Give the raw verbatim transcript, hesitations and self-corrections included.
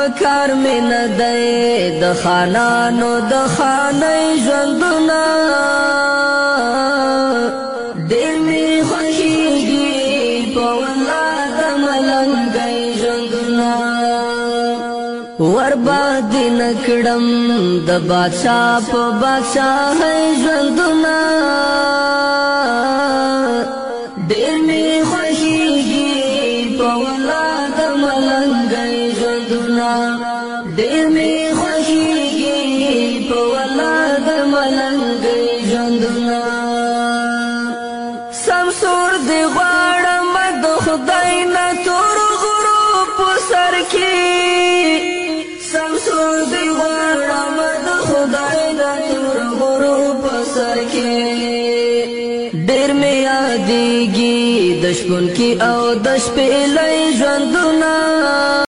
پکار می نه دی د خانانو د خانۍ ژوندونه ډېر می خوښېږي په والله د ملنګۍ ژوندونه ورباندې نه کړم د بادشاه په بادشاهۍ ژوندونه ډېر می خوښېږي په والله د ملنګۍ ژوندونه ډېر می خوښېږي په والله د ملنګۍ ژوندونه سمسور دی غواړم د خدای نه تور غرو په سر کې سمسور دی غواړم د خدای نه تور غرو په سر کې ډېر می یادېږي د شپون کې او د شپېلۍ ژوندونه